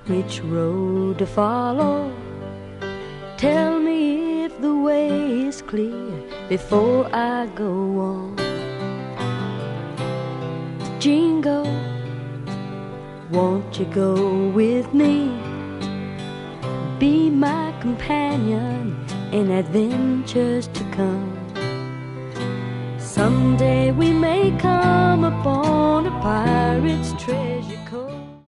which road to follow. Tell me if the way is clear before I go on. Jingo, won't you go with me? Be my companion in adventures to come. Someday we may come upon a pirate's treasure.